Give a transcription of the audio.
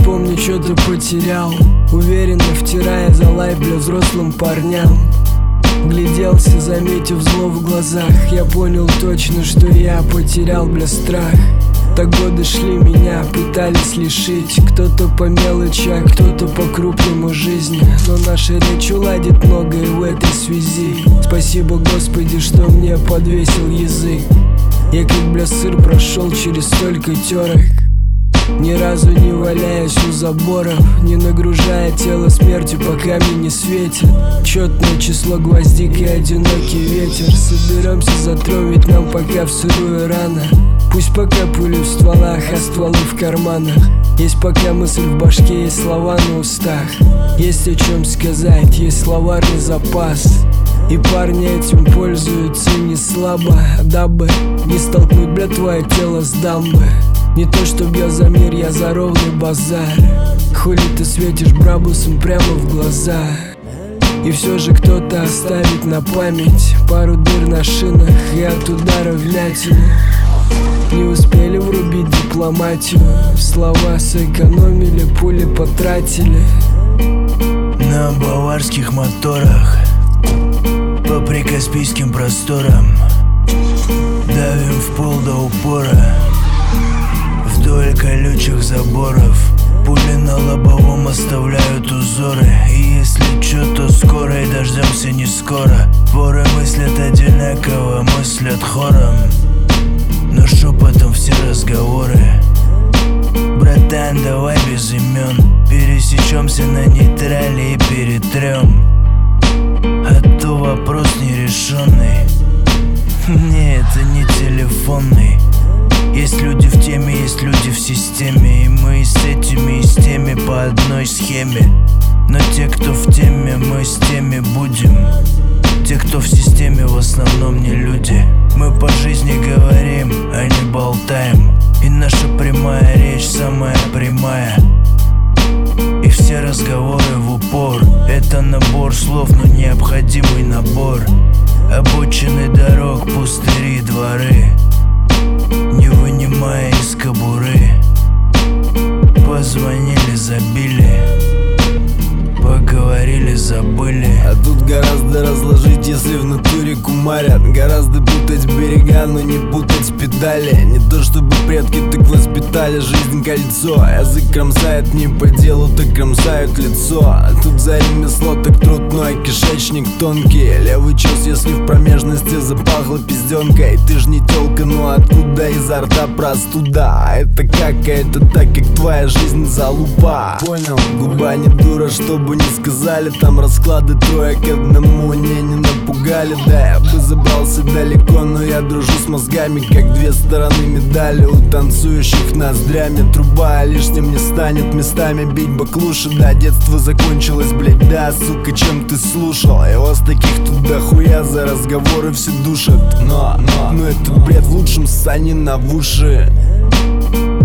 помню, что-то потерял, уверенно втирая за лайф для взрослым парням. Гляделся, заметив зло в глазах, я понял точно, что я потерял, бля, страх. Так годы шли, меня пытались лишить, кто-то по мелочи, а кто-то по-крупному жизни. Но наша речь уладит многое в этой связи. Спасибо, Господи, что мне подвесил язык. Я как, бля, сыр прошел через столько терок, ни разу не валяясь у заборов, не нагружая тело смертью, пока мне не светит четное число гвоздик и одинокий ветер. Соберемся за трон, ведь нам пока в сырую рано. Пусть пока пули в стволах, а стволы в карманах. Есть пока мысль в башке, есть слова на устах. Есть о чем сказать, есть словарный запас. И парни этим пользуются не слабо, дабы не столкнуть, бля, твое тело с дамбы. Не то чтоб я за мир, я за ровный базар. Хули ты светишь брабусом прямо в глаза. И все же кто-то оставит на память пару дыр на шинах и от удара вмятины. Не успели врубить дипломатию, слова сэкономили, пули потратили. На баварских моторах по прикаспийским просторам давим в пол до упора. Вдоль колючих заборов пули на лобовом оставляют узоры. И если чё, то скоро и дождемся не скоро. Воры мыслят одинаково, мыслят хором, но шепотом все разговоры. Братан, давай без имен пересечемся на нейтрале и перетрем, а то вопрос нерешенный. Не, это не телефонный. Есть люди в теме, есть люди в системе. И мы и с этими, и с теми по одной схеме. Но те, кто в теме, мы с теми будем. Те, кто в системе, в основном не люди. Мы по жизни говорим, а не болтаем. И наша прямая речь самая прямая. И все разговоры в упор. Это набор слов, но необходимый набор. Обочины дорог, пустыри, дворы, не вынимая из кобуры. Позвонили, забили, поговорили, забыли. А тут гораздо разложить, если в натуре кумарят. Гораздо путать берега, но не путать педали. Не то чтобы предки так воспитали, жизнь кольцо. Язык кромсает не по делу, так кромсают лицо. А тут за ремесло так трудно, и кишечник тонкий. Левый час, если в промежности запахло пизденкой. Ты ж не тёлка, ну откуда изо рта простуда? А это как, а это так, как твоя жизнь залупа. Понял? Губа не дура, чтобы не сказали. Там расклады трое к одному, не напугали. Да, я бы забрался далеко, но я дружу с мозгами, как две стороны медали. У танцующих ноздрями труба лишним не станет местами бить баклуши. Да, детство закончилось, блять, да, сука, чем ты слушал? И вас таких тут дохуя, за разговоры все душат. Но это бред, в лучшем ссани на в уши.